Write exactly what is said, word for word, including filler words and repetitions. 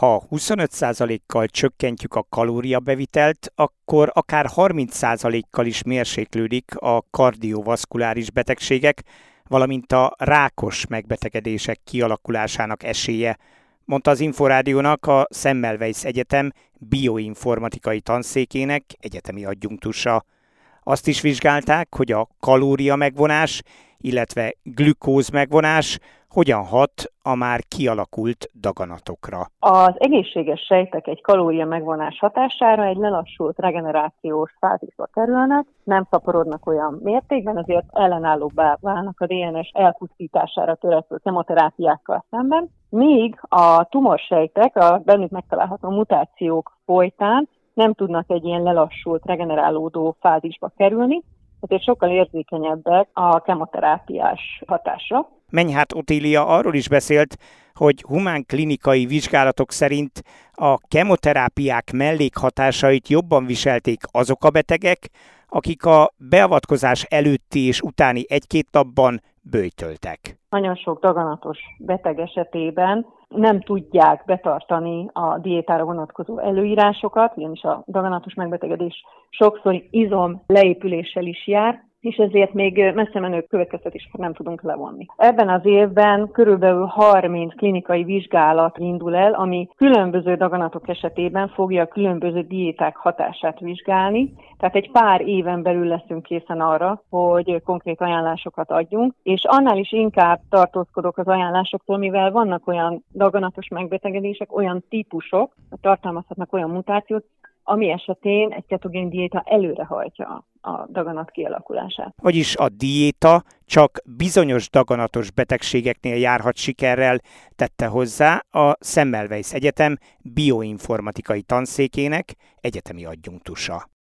ha huszonöt százalékkal csökkentjük a kalóriabevitelt, akkor akár harminc százalékkal is mérséklődik a kardiovaszkuláris betegségek, valamint a rákos megbetegedések kialakulásának esélye, mondta az Inforádiónak a Semmelweis Egyetem bioinformatikai tanszékének egyetemi adjunktusa. Azt is vizsgálták, hogy a kalória megvonás, illetve glükóz megvonás hogyan hat a már kialakult daganatokra. Az egészséges sejtek egy kalória megvonás hatására egy lelassult regenerációs fázisba kerülnek, nem szaporodnak olyan mértékben, azért ellenállóbbá válnak a dé en es elpusztítására törekvő kemoterápiákkal szemben, míg a tumorsejtek a bennük megtalálható mutációk folytán nem tudnak egy ilyen lelassult, regenerálódó fázisba kerülni, ezért sokkal érzékenyebbek a kemoterápiás hatásra. Menyhárt Otília arról is beszélt, hogy humán klinikai vizsgálatok szerint a kemoterápiák mellékhatásait jobban viselték azok a betegek, akik a beavatkozás előtti és utáni egy-két napban böjtöltek. Nagyon sok daganatos beteg esetében nem tudják betartani a diétára vonatkozó előírásokat, ugyanis a daganatos megbetegedés sokszor izom leépüléssel is jár, és ezért még messze menő következtetéseket nem tudunk levonni. Ebben az évben körülbelül harminc klinikai vizsgálat indul el, ami különböző daganatok esetében fogja a különböző diéták hatását vizsgálni. Tehát egy pár éven belül leszünk készen arra, hogy konkrét ajánlásokat adjunk, és annál is inkább tartózkodok az ajánlásoktól, mivel vannak olyan daganatos megbetegedések, olyan típusok, tartalmazhatnak olyan mutációt, ami esetén egy ketogén diéta előrehajtja a daganat kialakulását. Vagyis a diéta csak bizonyos daganatos betegségeknél járhat sikerrel, tette hozzá a Semmelweis Egyetem bioinformatikai tanszékének egyetemi adjunktusa.